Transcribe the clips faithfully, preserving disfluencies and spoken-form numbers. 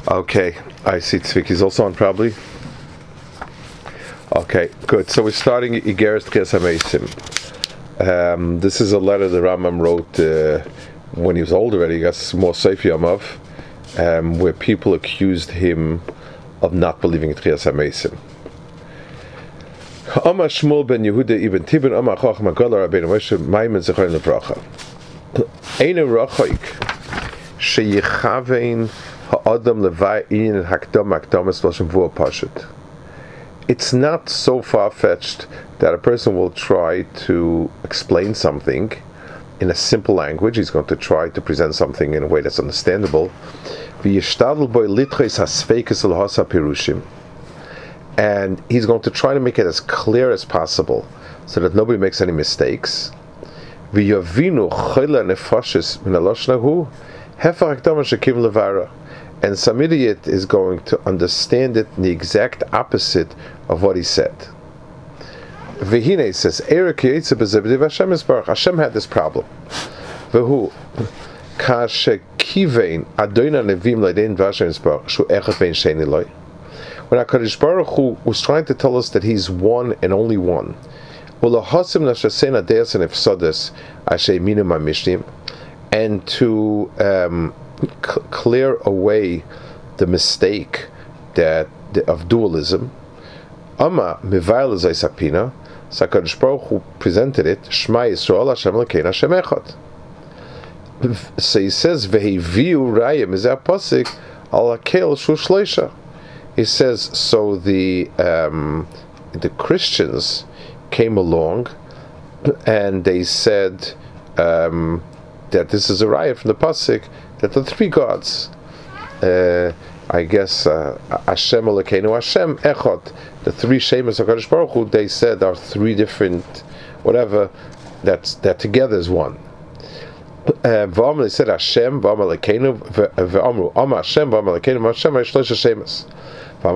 Okay, I see Tzviki's also on probably. Okay, good. So we're starting Igeres Tchias HaMeisim. Um, this is a letter the Rambam wrote uh, when he was old already. He got more Seif Yamav, um, where people accused him of not believing in Tchias HaMeisim. Oma Shmuel ben Yehuda ibn Tibin Oma Chacham Agadol Rabbeinu Moshe Maimon Zecharon Livracha. Einu Rachoik sheyichavein ha'adam levayin hakdam hakdamas l'shem v'u pashut. It's not so far-fetched that a person will try to explain something in a simple language. He's going to try to present something in a way that's understandable. V'yishtadel boi litchos hasfeikos l'hasa pirushim. And he's going to try to make it as clear as possible so that nobody makes any mistakes. V'yavinu chayla nefashis min haloshon hahu hefer hakdama shekim levara. And some idiot is going to understand it in the exact opposite of what he said. V'hinei says, Erik Yitzah b'zebediv Hashem Yisbarach. Hashem had this problem. V'hu kashekivein adoina nevim le'dein v'Hashem Yisbarach shu echad bein sheni loy. When HaKadosh Baruch Hu was trying to tell us that He's one and only one, and to um, c- clear away the mistake that the, of dualism, Ama Mivail Zaisapina, HaKadosh Baruch Hu presented it, Shema Yisrael Hashem Elokeinu Hashem Echad. So he says, Vehiviu Rayim is that pasuk al Hakel Shu Shleisha. He says, so the um, the Christians came along and they said um, that this is a riot from the pasuk that the three gods, uh, I guess uh, Hashem Elokeinu Hashem Echad, the three Shemas of HaKadosh Baruch Hu, they said are three different whatever, that's that together is one. V'amr, they said Hashem V'amr Elokeinu V'amru Amar Hashem V'amr Elokeinu Hashem Shloisha Shemas. And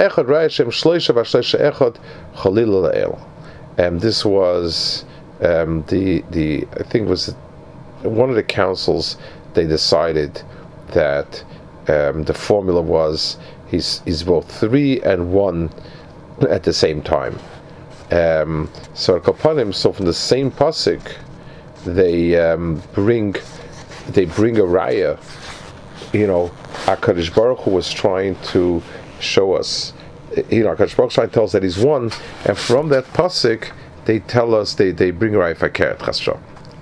this was um, the the I think it was one of the councils. They decided that um, the formula was he's he's both three and one at the same time. Um, so Kapanim, so from the same pasuk, they um, bring they bring a raya. You know, HaKadosh Baruch Hu was trying to show us, you know, HaKadosh Baruch Hu trying to tell us that He's one, and from that pasuk they tell us they they bring Raya Fakeret Chastra.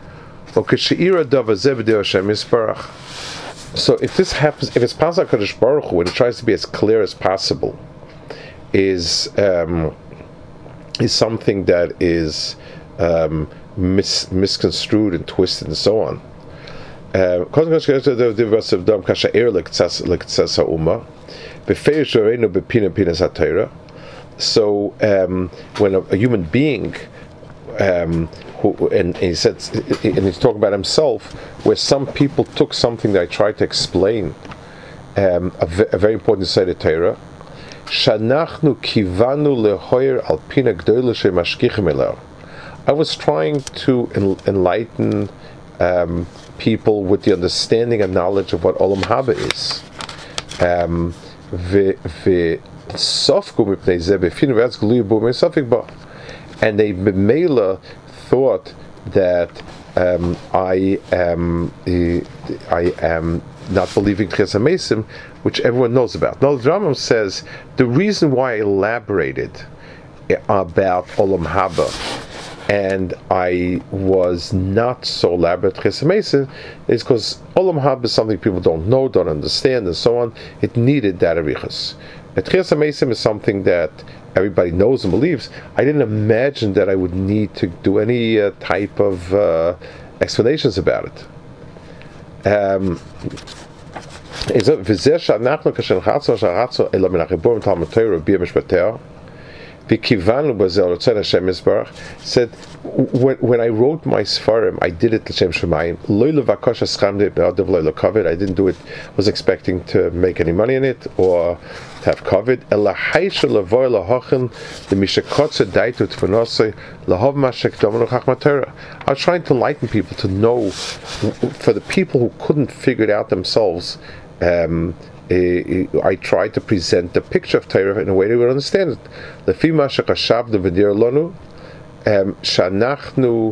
So if this happens, if it's past HaKadosh Baruch Hu, and it tries to be as clear as possible, is um, is something that is um, mis- misconstrued and twisted and so on. Uh, so um, when a, a human being, um, who, and, and he said, and he's talking about himself, where some people took something that I tried to explain, um, a, v- a very important side of Torah. I was trying to en- enlighten um, people with the understanding and knowledge of what Olam Haba is. Um, and they b'meila thought that um, I am I am not believing Tchias HaMeisim, which everyone knows about. Now the Rambam says the reason why I elaborated about Olam Haba and I was not so elaborate Tchias HaMeisim is because Olam Haba is something people don't know, don't understand, and so on. It needed that arichas. Tchias HaMeisim is something that everybody knows and believes. I didn't imagine that I would need to do any uh, type of uh, explanations about it. Um, said, when, when I wrote my Sfarim, I did it l'shem Shemayim. I didn't do it, was expecting to make any money in it or to have covered. I was trying to enlighten people to know, for the people who couldn't figure it out themselves, um, uh, I try to present the picture of Torah in a way that we would understand it. Lefi ma shechashavnu v'dir lanu shanachnu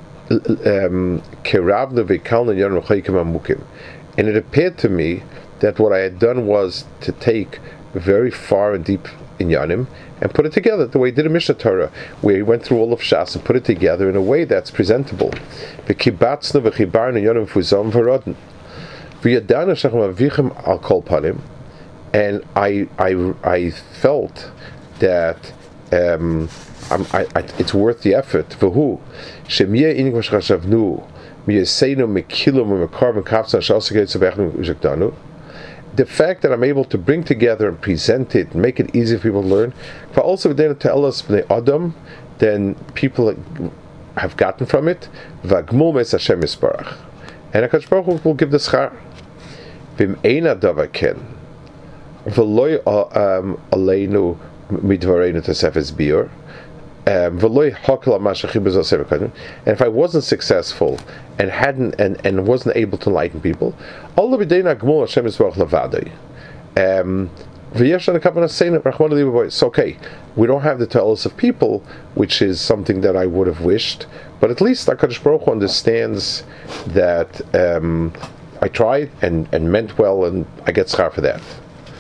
keravnu v'kalnu yanu chaykim amukim. And it appeared to me that what I had done was to take very far and deep inyanim and put it together the way he did in Mishnah Torah, where he went through all of Shas and put it together in a way that's presentable. V'kibatznu v'chibarnu yanim fuzam v'rodin v'yadanu shachem avichem al kol panim. And I, I, I felt that um, I'm, I, I, it's worth the effort. V'hu shemiyeh inik v'shchashavnu miyaseinu mekilu m'mekarben kapsan shalsegeit zevechnu uzakdanu. The fact that I'm able to bring together and present it, and make it easy for people to learn, but also then tell us bnei adam, then people have gotten from it. V'agmul meis Hashem yisbarach, and HaKadosh Baruch Hu will give the schar. V'im eina davar ken, v'loy aleinu midvareinu tesefes biur. And if I wasn't successful and hadn't and, and wasn't able to enlighten people, um, it's okay. We don't have the tellus of people, which is something that I would have wished, but at least HaKadosh Baruch Hu understands that um, I tried and, and meant well, and I get schar for that.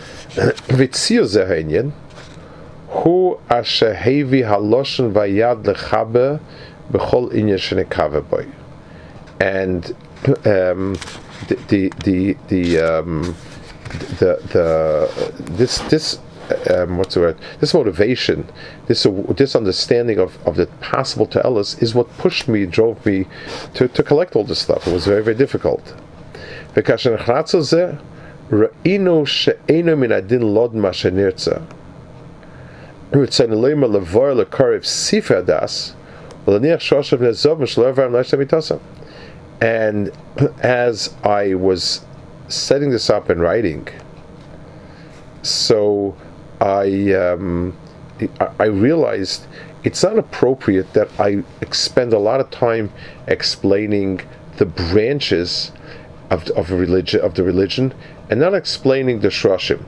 Hu asher hevi haloshen vayad lechabe b'chol inyan shenekave boy, and um, the the the the um, the, the this this um, what's the word? This motivation, this uh, this understanding of, of the possible to Ellis is what pushed me, drove me to, to collect all this stuff. It was very very difficult. Because she'nechratzu zeh ra'inu she'einu min adin lod ma shenirtza. And as I was setting this up and writing, so I um, I realized it's not appropriate that I expend a lot of time explaining the branches of of religion of the religion and not explaining the shroshim.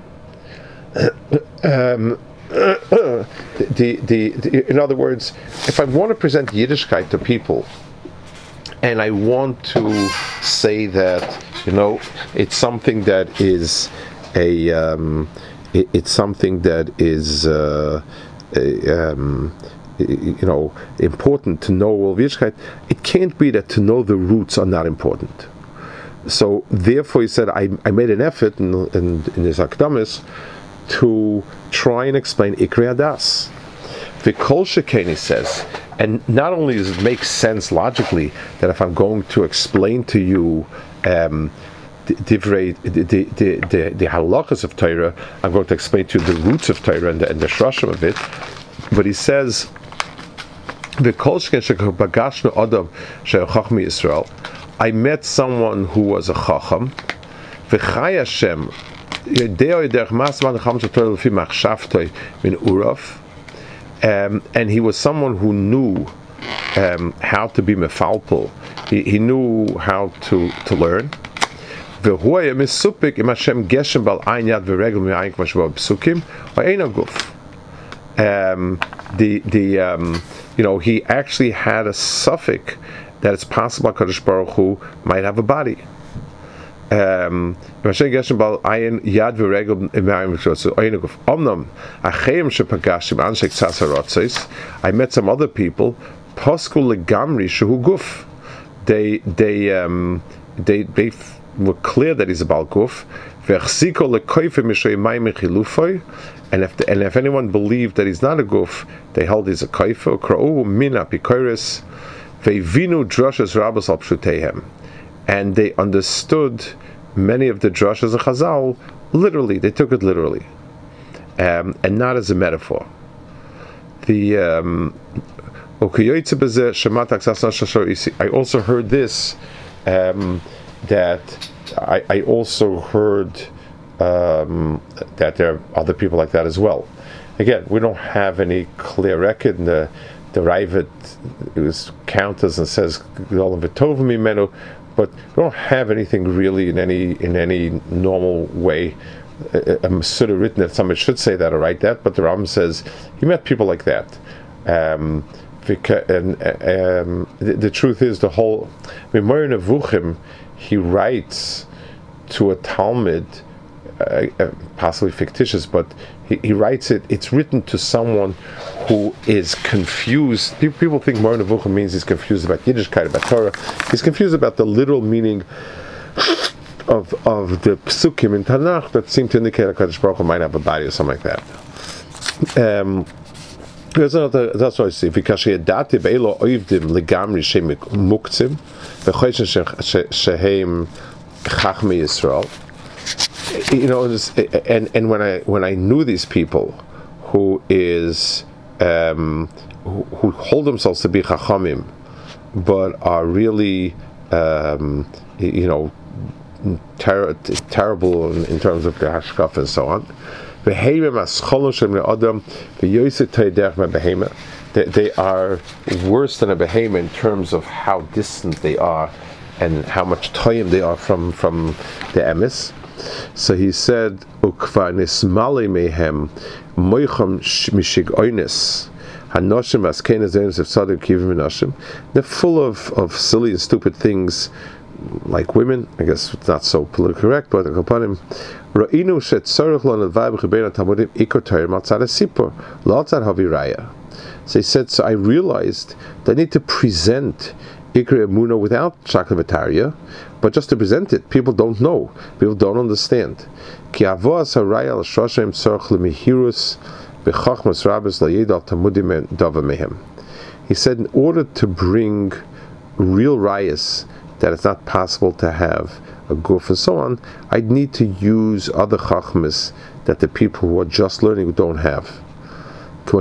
um, The, the, the, the, in other words, if I want to present Yiddishkeit to people, and I want to say that, you know, it's something that is a, um, it, it's something that is, uh, a, um, you know, important to know all of Yiddishkeit, it can't be that to know the roots are not important. So therefore, he said, I, I made an effort in, in, in his Akdamis to try and explain Ikrei Hadas. V'kol shekain, he says, and not only does it make sense logically that if I'm going to explain to you um, the, the, the, the, the halachas of Torah, I'm going to explain to you the roots of Torah and the, and the shrashim of it, but he says, V'kol shekain shekabagashnu adam she'chachmi Yisrael, I met someone who was a chacham, v'chai Hashem, Um, and he was someone who knew um, how to be mefalpel. He, he knew how to, to learn. Um, the the um, you know, he actually had a suffix that it's possible HaKadosh Baruch Hu might have a body. Um, I met some other people. They they um, they they were clear that he's a Baal Guf. And if the, and if anyone believed that he's not a Guf, they held he's a Kaifa. And they understood many of the drashas of Chazal literally. They took it literally, um, and not as a metaphor. The um, I also heard this, um, that I, I also heard um, that there are other people like that as well. Again, we don't have any clear record. In the the Ravid, it was counters and says all of it tovim imenu, but we don't have anything really in any in any normal way a, a sort of written that somebody should say that or write that, but the Rambam says he met people like that. Um, and um, the, the truth is, the whole Memoir Nevuchim, he writes to a Talmud, uh, uh, possibly fictitious, but he, he writes it. It's written to someone who is confused. People, people think Memoir Nevuchim means he's confused about Yiddishkeit, about Torah. He's confused about the literal meaning of of the psukim in Tanakh that seem to indicate a Kadosh Baruch Hu might have a body or something like that. Um, There's another, that's what I see. Because yadati be'elo oivdim legamri shem muktzim v'choyshen shehem chachmei Yisrael. You know, and and when I when I knew these people, who is um, who, who hold themselves to be chachamim, but are really um, you know ter- terrible in, in terms of their hashkaf and so on. They, they are worse than a behemoth in terms of how distant they are and how much time they are from, from the emes. So he said, they're full of, of silly and stupid things like women. I guess it's not so politically correct, but upon him, so he said, so I realized that I need to present Ikra Emunah without Shaklavataria, but just to present it. People don't know. People don't understand. He said, in order to bring real rayas, that it's not possible to have a goof and so on, I'd need to use other chachmas that the people who are just learning don't have. So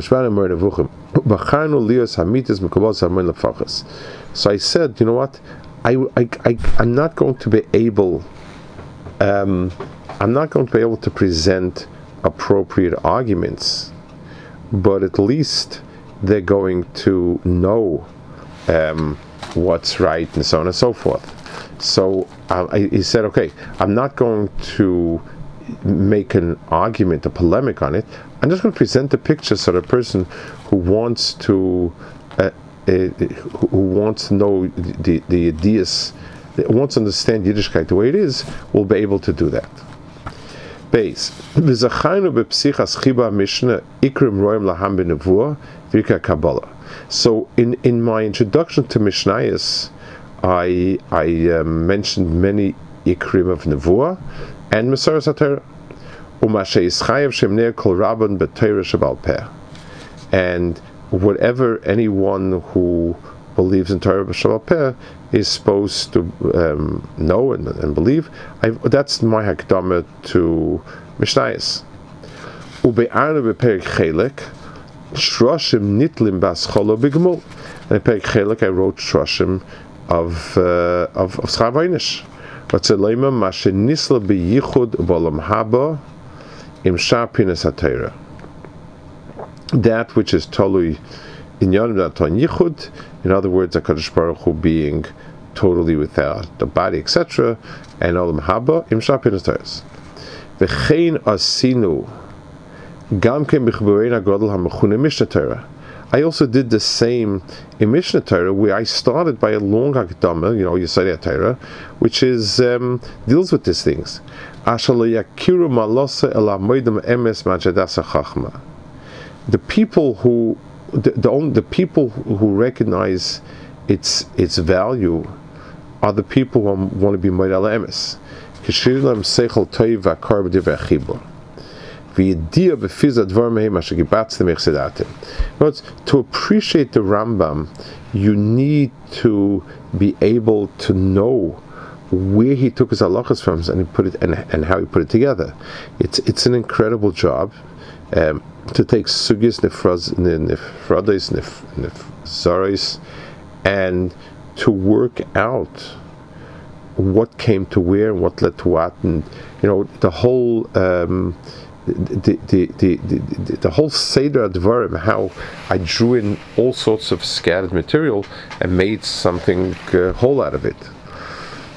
I said, you know what, I, I, I, I'm not going to be able um, I'm not going to be able to present appropriate arguments, but at least they're going to know um, what's right and so on and so forth. So uh, I, he said, okay, I'm not going to make an argument, a polemic on it. I'm just going to present the picture so the person who wants to uh, uh, who wants to know the, the ideas, who wants to understand Yiddishkeit the way it is, will be able to do that. Base. So in, in my introduction to Mishnayos, I I uh, mentioned many ikrim of Nevuah and Mesoras HaTorah. And whatever anyone who believes in Torah B'Shabbat Peh is supposed to um, know and, and believe, I've, that's my hakdama to Mishnayos. Ube'arnu be'perik chelek shroshim nitlim b'ascholo b'gmul. And in perik chelek I wrote shroshim of uh, of of Schar Vaynish. But Zeleima Mashe Nisla B'Yichud B'Olam Haba Im Shar Pinas HaTorah. That which is totally in Yonim Daton Yichud, in other words, HaKadosh Baruch Hu being totally without the body, et cetera, and Olam Haba Im Shar Pinas HaTorah. V'chein Asinu Gam Ken B'Chburein HaGodel HaMechune Mishnah Torah. I also did the same in Mishnah Torah, where I started by a long hakdama, you know, Yesodei HaTorah, which is um, deals with these things. The people who the the, only, the people who recognize its its value are the people who want to be moed al emes. To appreciate the Rambam, you need to be able to know where he took his halachas from and he put it and, and how he put it together. It's it's an incredible job um, to take sugis nefrados nefzaros and to work out what came to where and what led to what, and you know the whole. Um, The the, the, the, the the whole Seder Advarim, how I drew in all sorts of scattered material and made something uh, whole out of it.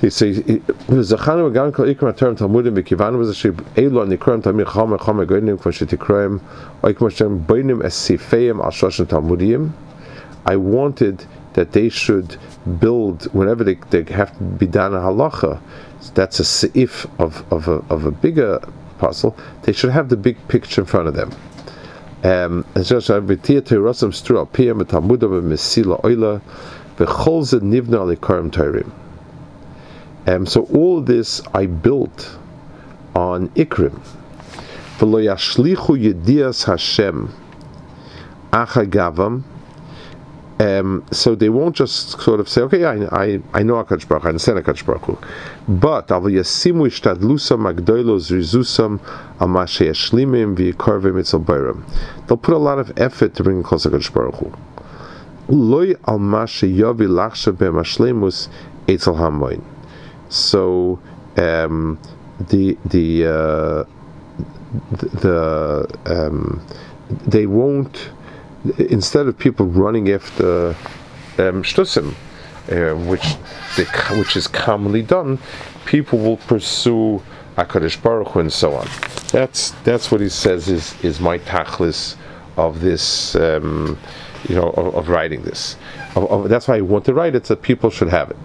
He says, "Zachanu again kol ikram term talmudim b'kivan was a shib elo nikram tamir chamer chamer goynim k'moshe tikroim oik moshem boinim es sifeim al shoshen talmudim." I wanted that they should build whenever they, they have to be done a halacha. That's a seif of of a, of a bigger puzzle. They should have the big picture in front of them. Um, and so v'tia teirosam stru al piyam v'talmudim v'mesila oila v'chol ze nivna al ikarim teirim. Um, so all of this I built on Ikrim. V'lo yashlichu yedias Hashem achagavam. Um, so they won't just sort of say, okay, I I, I know HaKadosh Baruch Hu, I understand HaKadosh Baruch Hu, but avol yasimu ishtadlusam magdolos rizusam al ma sheyashlimim v'yikarvim etzel bayram. They'll put a lot of effort to bring close to HaKadosh Baruch Hu. Loi al ma sheyavi lachshav b'mashlemus etzel hamoin. So um, the the uh, the, the um, they won't. Instead of people running after um, shtusim, uh, which they, which is commonly done, people will pursue HaKadosh Baruch Hu and so on. That's that's what he says is is my tachlis of this, um, you know, of, of writing this. Of, of, that's why I want to write it, so people should have it.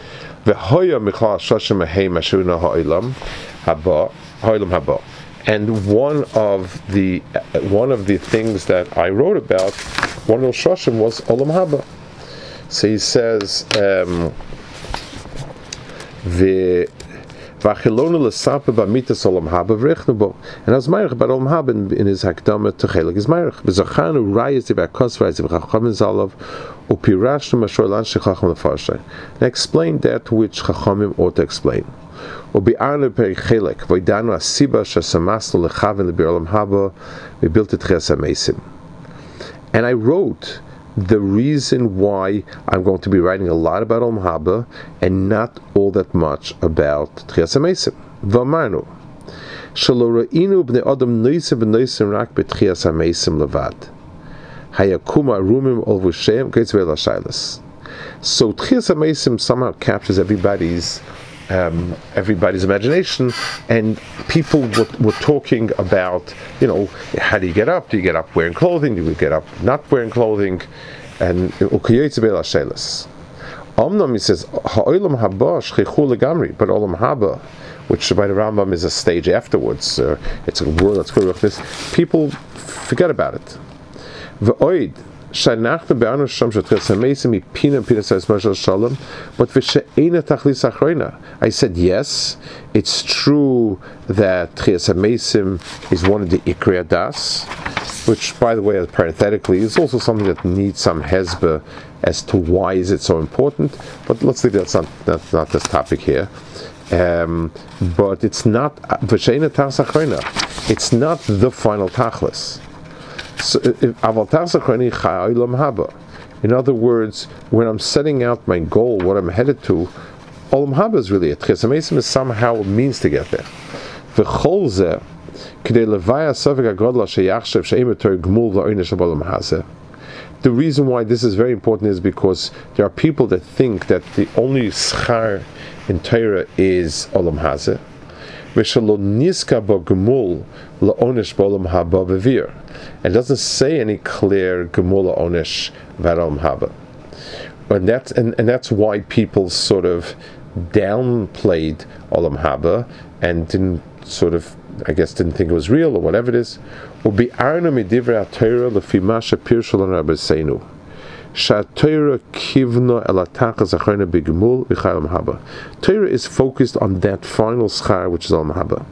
And one of the one of the things that I wrote about, one of the Shoshim was Olam Haba. So he says, um, the Vachilonu l'sapa b'mitas Olam Haba v'rechnu bo. And I was ma'arich about Olam Haba in, in his Hakdama to Chelik is ma'arich. V'zachanu rayis d'v'akos rayis d'v'chachamim zalav u'pirashnu mashor lan shechacham l'farshay. And I explained that which Chachamim ought to explain. We built it Ches. And I wrote the reason why I'm going to be writing a lot about Olam Haba and not all that much about Ches HaMeisim. V'amarnu shelo ra'inu bnei adam noisim v'noisim rak b'Tchias HaMeisim levad hayakuma rumim ol v'shem gates ve'la shailas. So Tchias HaMeisim somehow captures everybody's Um, everybody's imagination, and people were, were talking about, you know, how do you get up? Do you get up wearing clothing? Do you get up not wearing clothing? And Omnam, he says, Ha'olam haba shchichu legamri, but Olam Haba, which by the Rambam is a stage afterwards, uh, it's a word that's good with this, people forget about it. V'oid, but I said yes, it's true that Tchias HaMeisim is one of the Ikrei Das, which, by the way, parenthetically, is also something that needs some hezbeh as to why is it so important. But let's say that's not that's not this topic here. Um, but it's not it's not the final tachlis. So, in other words, when I'm setting out my goal, what I'm headed to, Olam Haba is really it. Tchias HaMeisim is somehow a means to get there. The reason why this is very important is because there are people that think that the only schar in Torah is Olam Hazeh. It doesn't say any clear gemula onish about Olam Haba, and that's and, and that's why people sort of downplayed Olam Haba and didn't sort of, I guess, didn't think it was real or whatever it is. Torah is focused on that final schar, which is Olam Haba.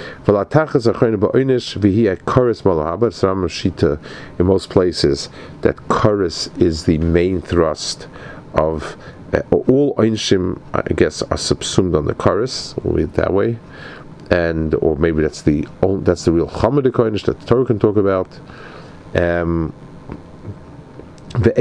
In most places, that chorus is the main thrust of uh, all Einshim, I guess, are subsumed on the chorus. We'll read it that way, and or maybe that's the that's the real Chamadik Einish that the Torah can talk about. Um, So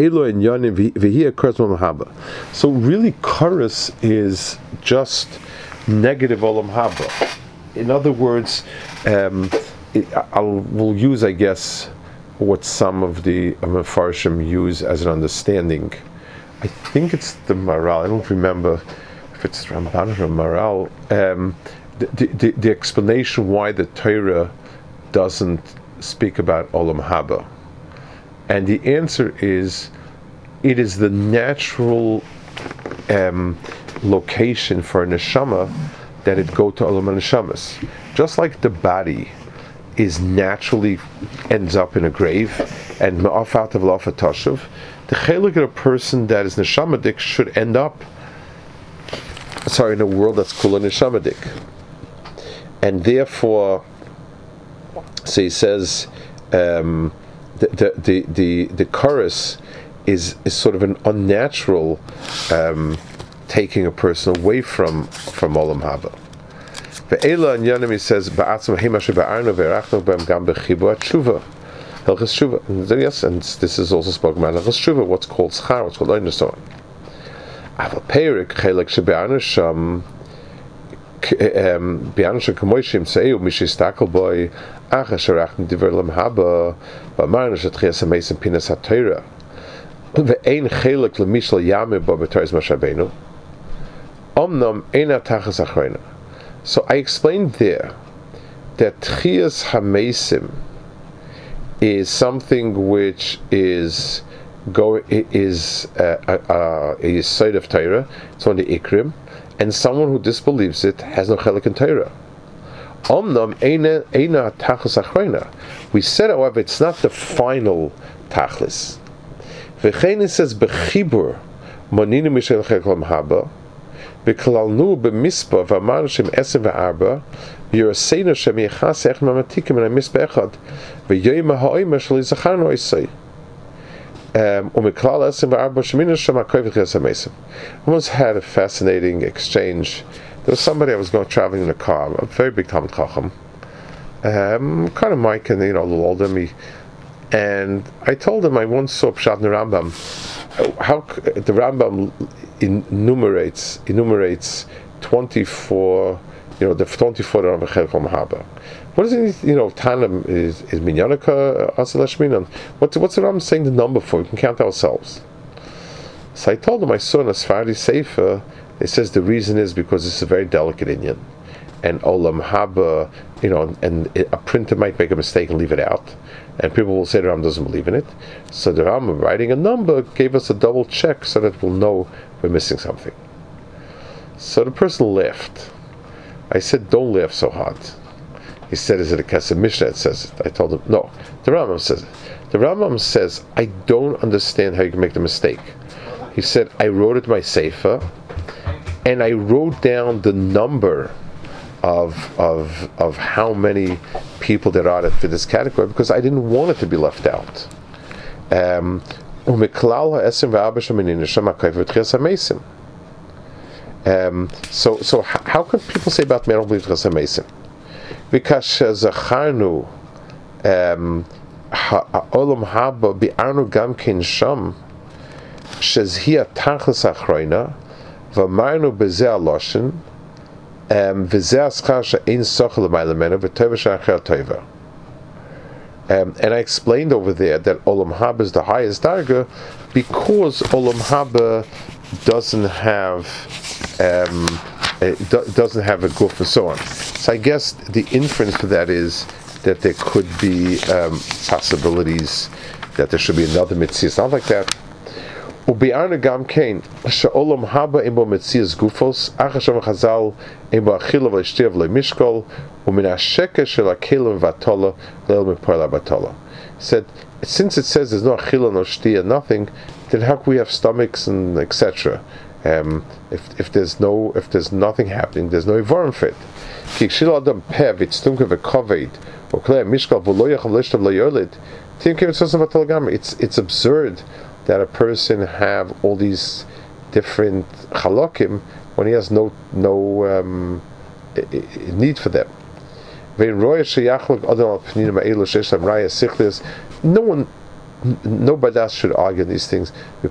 really, chorus is just negative Olam Haba. In other words, um, it, I'll we'll use, I guess, what some of the Mefarshim use as an understanding. I think it's the Maral. I don't remember if it's Ramban or Maral, um, the, the, the explanation why the Torah doesn't speak about Olam Haba. And the answer is, it is the natural um, location for a neshama that it go to Olam HaNeshamas. Just like the body is naturally ends up in a grave, and Ma'afat of Lafa Tashav, the chelik of a person that is neshamadik should end up, sorry, in a world that's called neshamadik. And therefore, so he says, um, the the the the, the chorus is is sort of an unnatural um, taking a person away from from Olam Haba. Ve'ela and Yanami says ba'atzim hema shebe'arnu ve'erachnu b'em gam b'chibu atshuva Hilchos Tshuva. Yes, and this is also spoken about Hilchos Tshuva. What's called schar, what's called oin and so on. Aval peirik chelik shebe'arnu sham be'arnu sham kamoishim se'eu mishistakel boy acha sherachnu diver lam haba v'amarnu shetchias hamesim pinas ha'teira ve'ein chelik lemishal yamim bo b'toris mashabenu omnam eina tachas achroina. So I explained there that Tchias HaMesim is something which is go is uh, uh, a side of Torah. It's on the Ikrim, and someone who disbelieves it has no chelik in Torah. Omnam eina eina tachlis achreina. We said, however, it's not the final tachlis. V'chein says bechibur moninu mishel chelik haba. V'klalnu b'mispa v'amar shem esem v'arba v'yiraseinu shem yichas ech mamatikim and mispa echad v'yoyim ha'oimer shel yizacharnu oisei u'miklal esem v'arba sheminu shem ha'koy v'chias ha'mesim. I once had a fascinating exchange. There was somebody I was going traveling in a car, a very big Talmid Chacham, um, kind of Mike, and you know, a little older than me. And I told him I once saw Pshat in the Rambam. How the Rambam enumerates enumerates twenty-four, you know, the twenty-four of Chelik Mahaba. What is it? You know, Tanam is is Minyanaka Asalashminan. What's what's the Rambam saying the number for? We can count ourselves. So I told him I saw in a Sephardi Sefer. It says the reason is because it's a very delicate Indian, and Olam Haba, you know, and a printer might make a mistake and leave it out, and people will say the Ram doesn't believe in it. So the Ram writing a number gave us a double check so that we'll know we're missing something. So the person laughed. I said, "Don't laugh so hard." He said, "Is it a Kesef Mishnah that says it?" I told him, "No, the Rambam says it." The Rambam says, "I don't understand how you can make the mistake." He said, "I wrote it in my sefer, and I wrote down the number of of of how many people there are that fit this category because I didn't want it to be left out." Um, um, so so how, how can people say about me I don't believe Tchias HaMesim? Because zacharnu olam haba bi'arnu gam ken sham shezhi tachlis achroina v'amarnu bezeh aloshin v'zeh aschar she'ein sochel l'maylamenu v'tova she'achar tova. Um, and I explained over there that Olam Haba is the highest darga because Olam Haba doesn't have um, it do, doesn't have a guf and so on. So I guess the inference to that is that there could be um, possibilities that there should be another mitzvah. It's not like that. Ubi'arna gam kein she'olam haba imbo metzias gufos achasham chazal imbo achila v'ishtir v'lo mishkol u'min ha'sheke shel akelim v'atola leil mipar batola. Said, since it says there's no achila, no shtia, nothing, then how can we have stomachs and et cetera? Um, if if there's no if there's nothing happening, there's no ivarim for it. Ki kshil adam pev itztunke v'koved u'klei mishkol v'lo yachal l'ishtav l'yolid tim kim etzosam v'atola gamri. It's it's absurd that a person have all these different halakim when he has no no um, need for them. No one, nobody else should argue these things. I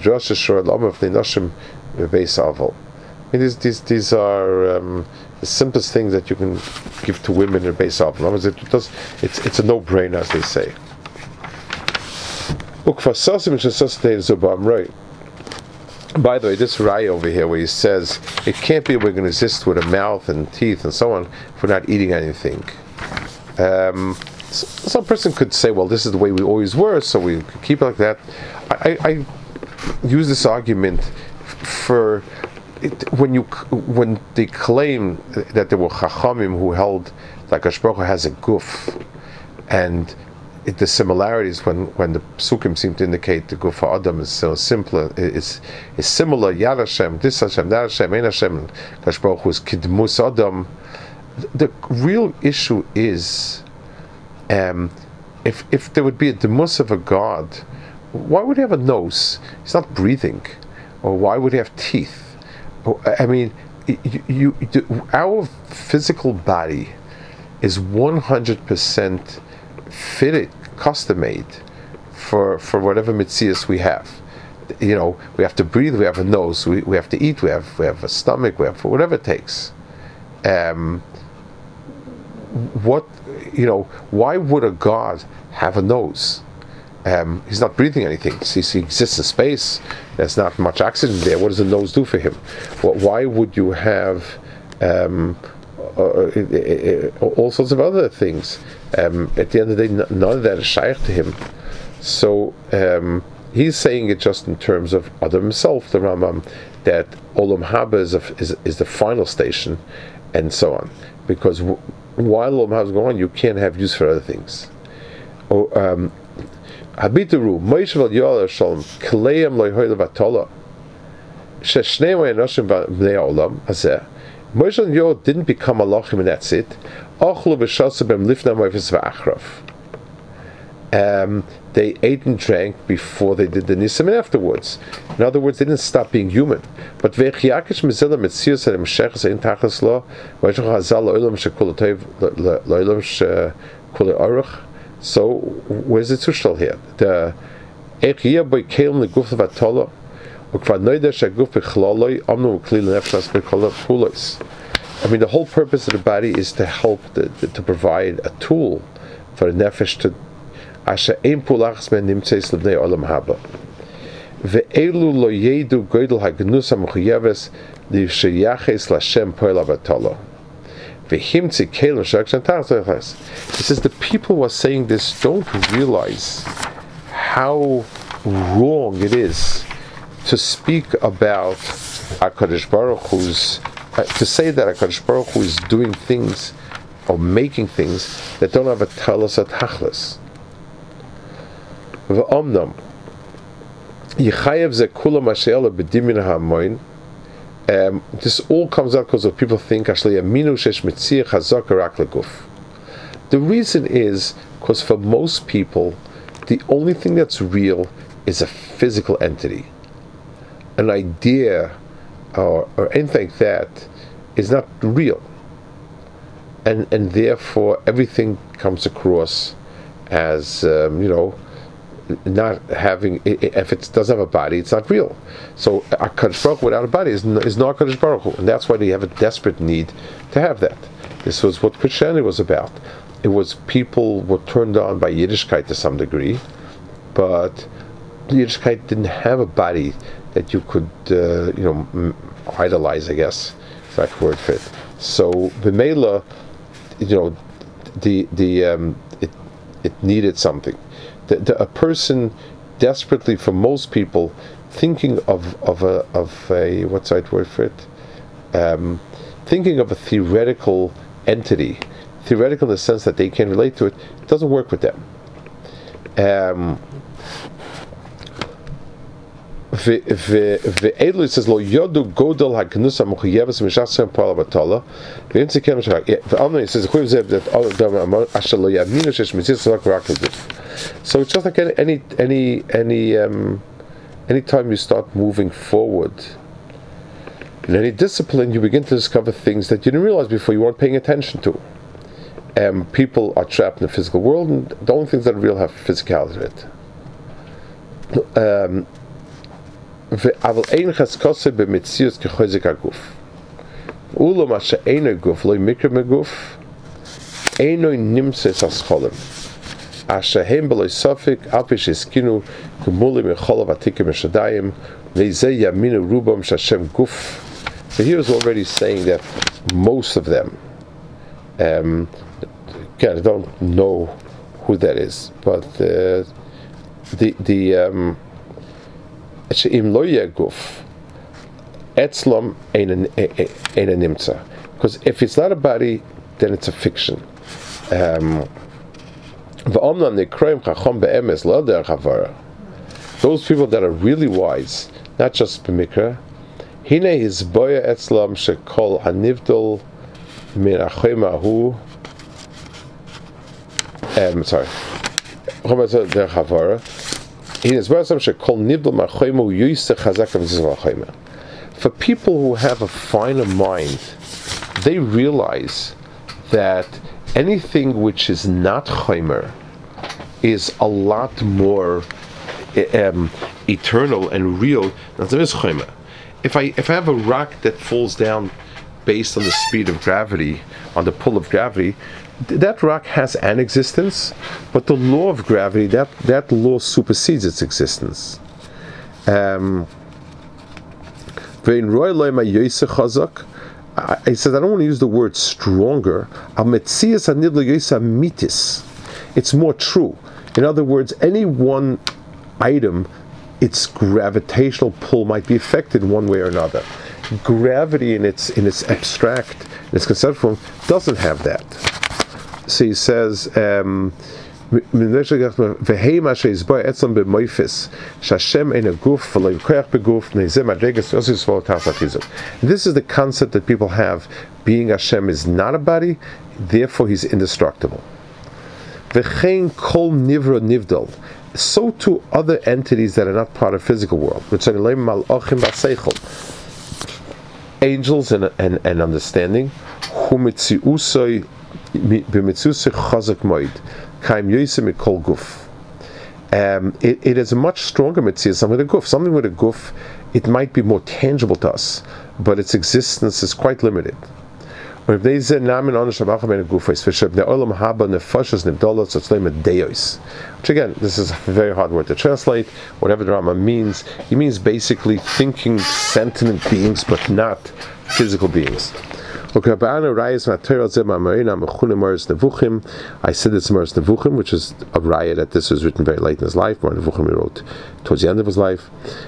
mean, these these these are um, the simplest things that you can give to women in Beis Avol. In other words, it does, it's it's a no-brainer, as they say. Right. By the way, this Rai over here, where he says it can't be we're going to exist with a mouth and teeth and so on if we're not eating anything. Um, so, some person could say, well, this is the way we always were, so we could keep it like that. I, I use this argument for it, when you when they claim that there were Chachamim who held that Akadosh Baruch Hu has a guf, and it, the similarities when, when the psukim seem to indicate the guf Adam is so simpler, is is similar. Yad Hashem, this Hashem, that Hashem, Ein Hashem, Akadosh Baruch Hu is Kidmus Adam. The real issue is, um, if if there would be a demus of a God, why would he have a nose? He's not breathing. Or why would he have teeth? I mean, you, you, our physical body is one hundred percent fitted, custom made for for whatever mitzias we have. You know, we have to breathe, we have a nose, we, we have to eat, we have we have a stomach, we have whatever it takes. Um, what, you know, why would a God have a nose? Um, he's not breathing anything. He, he exists in space. There's not much oxygen there. What does the nose do for him? Well, why would you have um, uh, uh, uh, all sorts of other things? Um, at the end of the day, none of that is shaykh to him. So um, he's saying it just in terms of Adam himself, the Rambam, that Olam Haba is, a, is, is the final station, and so on. Because w- while Olam Haba is going on, you can't have use for other things. Oh, um, Habitaru, Moshe val Yoel Shalom, Kleim loy hoyle vatola. Sheshnei mo'enoshim b'nei olam hazeh. Moshe and Yoel didn't become malachim and that's it. Ochlu v'shasa b'em lifna mo'efes v'achraf. Um, they ate and drank before they did the nisim and afterwards. In other words, they didn't stop being human. But ve'chiyakish mezela metzius and emshechas ein tachas lo, Moshe chazal lo'olam shekul toiv lo'olam shekul aruch. So where's the tushtal here? The echiyah boy kelim leguf v'atola, ukvad noida shaguf b'chlaloi amnu uklil nefshas b'kol pulos. I mean, the whole purpose of the body is to help, the, the, to provide a tool for the nefesh to asher ein pulachs men nimtzeis lebnei olam haba. Ve'elu lo yedu goydel hagnus hamuchayeves l'sheyaches l'Hashem poel v'atola. He says the people who are saying this don't realize how wrong it is to speak about HaKadosh Baruch Hu's, uh, to say that HaKadosh Baruch Hu is doing things or making things that don't have a talos at hachlas. V'omnam yichayev ze kula mashe'ela b'dimin ha'amoin. Um, this all comes out because of people think the reason is because for most people the only thing that's real is a physical entity. An idea or, or anything like that is not real, and and therefore everything comes across as um, you know, not having, if it doesn't have a body, it's not real. So HaKadosh Baruch Hu without a body is, is not HaKadosh Baruch Hu, and that's why they have a desperate need to have that. This was what Christianity was about. It was people were turned on by Yiddishkeit to some degree, but Yiddishkeit didn't have a body that you could uh, you know idolize, I guess is that word fit. So B'meila, you know, the the um, it it needed something. The, the, a person desperately, for most people, thinking of of a of a what's that word for it? Um, thinking of a theoretical entity, theoretical in the sense that they can relate to it, it doesn't work with them. Um, Ve'elu says lo yodu godel ha'knusa muchayeves mishasem pala batala. Ve'imtze kem shach. Ve'amnei says the said that asher lo yaminu shesh mitzvah rak rak leguf. So it's just like any any any um, any time you start moving forward in any discipline, you begin to discover things that you didn't realize before you weren't paying attention to. Um, people are trapped in the physical world, and the only things that are real have physicality in it. Um, אבל אין חזקוסה במציאות כחוזק הגוף. ולמה שאינו גוף לא מקרה מגוף, אינו נמצא הסחולם. אשר הם בלא ספק, על פי שהסכינו כמולים מחול ותיקה משדיים, So he was already saying that most of them, um, again, I don't know who that is, but uh, the the um, im lo yaguf etzlom ein ein nimtza, because if it's not a body, then it's a fiction. Um, those people that are really wise, not just b'mikra, hine is boya etzlam shekol hanivdol min achemahu. Um, sorry. For people who have a finer mind, they realize that anything which is not chaymer is a lot more um, eternal and real than there is chaymer. If I if I have a rock that falls down based on the speed of gravity, on the pull of gravity, that rock has an existence, but the law of gravity, that, that law supersedes its existence. Um, he says, I don't want to use the word stronger. It's more true. In other words, any one item, its gravitational pull might be affected one way or another. Gravity in its in its abstract, in its conceptual form, doesn't have that. So he says, um, this is the concept that people have. Being Hashem is not a body, therefore he's indestructible. So too other entities that are not part of the physical world. Angels and, and, and understanding. Um, it, it is a much stronger mitzvah, something with a guf. Something with a guf, it might be more tangible to us, but its existence is quite limited. Which again, this is a very hard word to translate. Whatever the Rama means, he means basically thinking sentient beings, but not physical beings. I said it's Mars Nevuchim, which is a raya that this was written very late in his life. Mar Nevuchim he wrote towards the end of his life.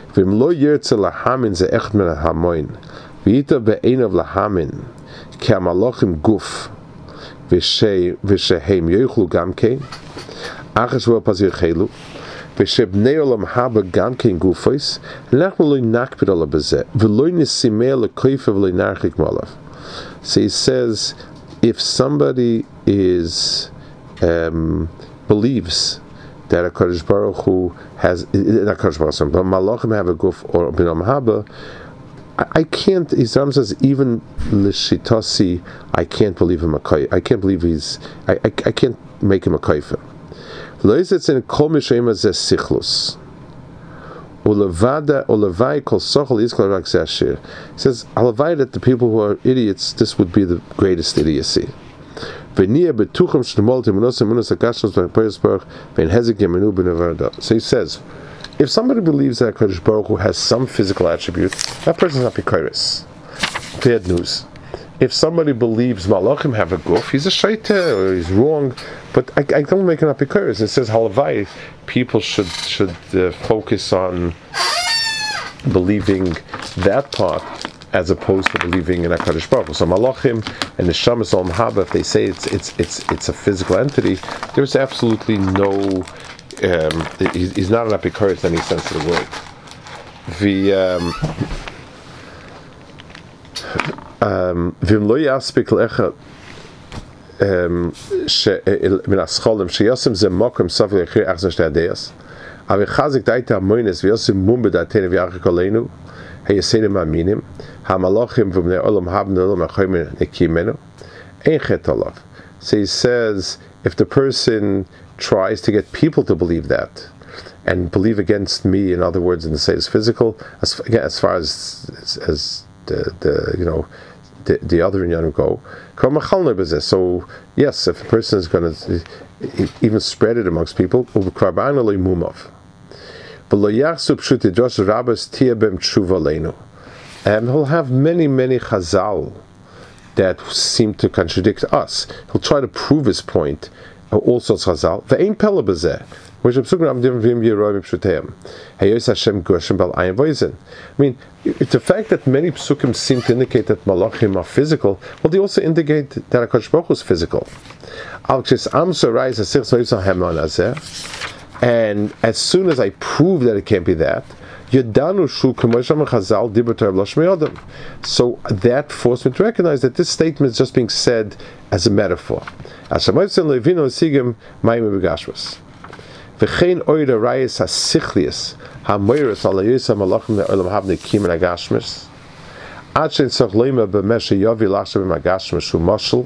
So he says, if somebody is um, believes that a Kadosh Baruch Hu has, not Kadosh Baruch Hu, but Malachim have a guf or Binam Haba, I, I can't. Islam says even l'shitasi, I can't believe him a kai. I can't believe he's. I, I, I can't make him a kaifa. Loisetz in kol mishayim zeh sichlus. Ulavada ulavai kol sochel iskal rak zashir. Says alavai that the people who are idiots, this would be the greatest idiocy. V'niya betuchim shnemol timonos emunos agashnos b'Hakadosh Baruch ben hezek yemenu b'nevarda. So he says, if somebody believes that Hakadosh Baruch Hu has some physical attribute, that person is not bikairis. Bad news. If somebody believes Malachim have a guf, he's a shaita or he's wrong. But I, I don't make an apikoros. It says halavai. People should should uh, focus on believing that part as opposed to believing in Hakadosh Baruch Hu. So Malachim and the Shamas Olam Haba, if they say it's it's it's it's a physical entity, there's absolutely no. Um, he's, he's not an apikoros in any sense of the word. The um, Vim lo yaspik lecha min ascholim sheyosim ze mokum savi lechir achzon shtei adeyas avi chazik daita moines v'yosim mum b'datenu v'yachik olenu heyesenim aminim hamalachim v'bnei olam habn olam achayim nekimenu ein chet olav. So he says, if the person tries to get people to believe that and believe against me, in other words, and say it's physical, as again, as far as as, as the, the you know the, the other inyanim go. So yes, if a person is going to even spread it amongst people, And he'll have many, many chazal that seem to contradict us. He'll try to prove his point. All sorts of chazal. Ve'ein pele b'zeh. Which I'm I mean, the fact that many psukim seem to indicate that malachim are physical, well, they also indicate that HaKadosh Baruch Hu is physical. And as soon as I prove that it can't be that, so that forced me to recognize that this statement is just being said as a metaphor. V'chein oida rayis hasichlius hamoiris ala yisam malachim le'olam habnei kim and agashmis ad shein tzach leima b'meshe yavi lachshav b'magashmis hu mashal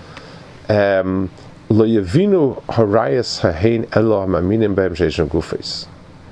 lo yavinu harayis hahein elo hamaminim b'hem sheishim gufes.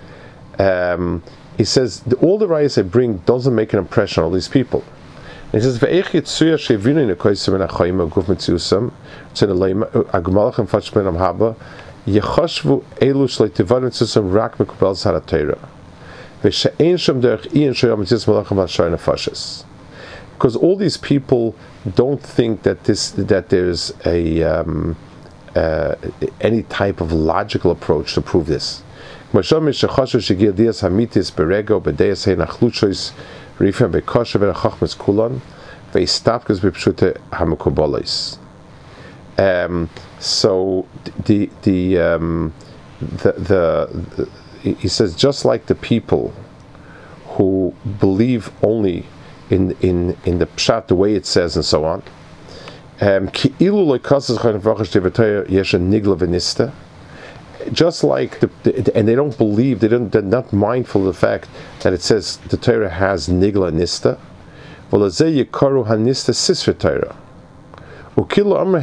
He says all the rayis I bring doesn't make an impression on all these people. And he says ve'ech yitzuya shevinu in akoysim and achayim aguf mitziusam tzene leima agmalachim fachben am haba Yechashvu elu shleitivan mitzvusam rak mekubel zara Torah. V'she'ein shem derech iyan shoyam mitzvus malachim v'ashay nefashes. Because all these people don't think that this that there's a um, uh, any type of logical approach to prove this. Masham mishachashu shegir dias hamitis berego b'deis hein achluchois rifem bekosher v'achachmes kulon v'istapkes b'pshute hamekubolis. Um, so the the, um, the the the he says just like the people who believe only in in in the pshat the way it says and so on. Um, just like the, the and they don't believe they don't they're not mindful of the fact that it says the Torah has nigla nista. Um,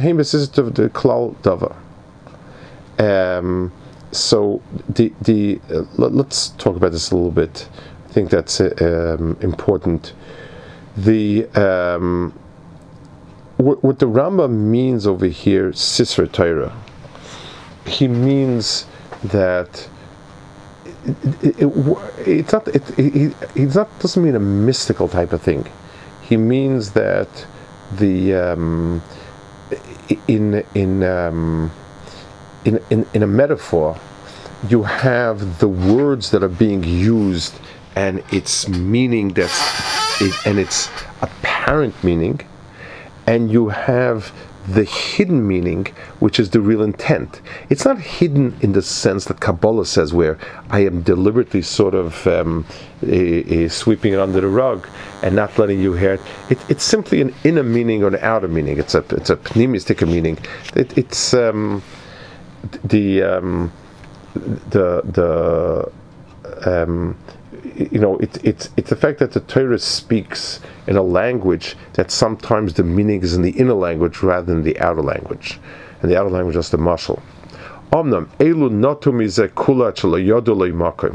so the the uh, let, let's talk about this a little bit. I think that's uh, um, important. The um, what, what the Rambam means over here, Sisra Torah, he means that it, it, it, it's not it, it, it's not doesn't mean a mystical type of thing. He means that the um, in in, um, in in in a metaphor, you have the words that are being used and its meaning that's it, and its apparent meaning, and you have the hidden meaning, which is the real intent. It's not hidden in the sense that Kabbalah says, where I am deliberately sort of um, a, a sweeping it under the rug and not letting you hear it. it it's simply an inner meaning or an outer meaning. It's a it's a pneumistic meaning. It, it's um, the um, the the um, you know it, it's it's the fact that the Torah speaks in a language that sometimes the meaning is in the inner language rather than the outer language, and the outer language is the mashal. Omnam elu notu mizeh kula shelo yodu leimakom.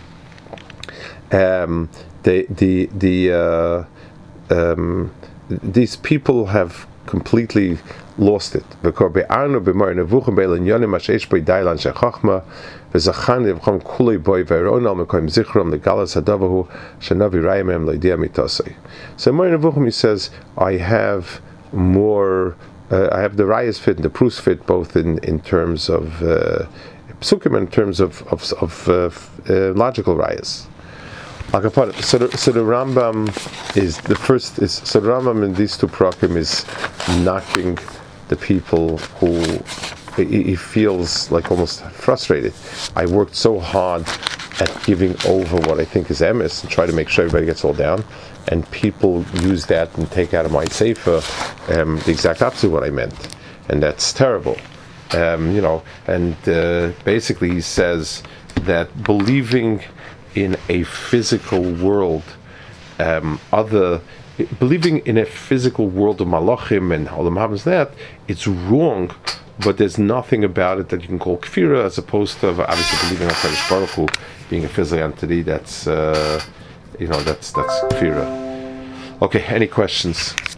Um, the the the uh, um, these people have completely lost it. Because be'arnu b'mar nevuchim be'elan yonim ashesh b'y dailan shechachma v'zachan nevcham kulei boy ve'eron al mekoim zichram legalas hadavahu shenavi rayimem leidia mitosei. So Mar Nevuchim, he says, I have more. Uh, I have the rayas fit and the proofs fit, both in in terms of uh, psukim and in terms of of, of uh, uh, logical rayas. So the, so the Rambam is the first. Is so the Rambam in these two prakim is knocking the people who he, he feels like almost frustrated. I worked so hard at giving over what I think is emes and try to make sure everybody gets all down, and people use that and take out of my sefer um, the exact opposite of what I meant, and that's terrible. Um, you know, and uh, basically he says that believing in a physical world, um, other believing in a physical world of malachim and olam haba, that it's wrong, but there's nothing about it that you can call kfira, as opposed to obviously believing in HaKadosh Baruch Hu being a physical entity. That's uh, you know that's that's kfira. Okay, any questions?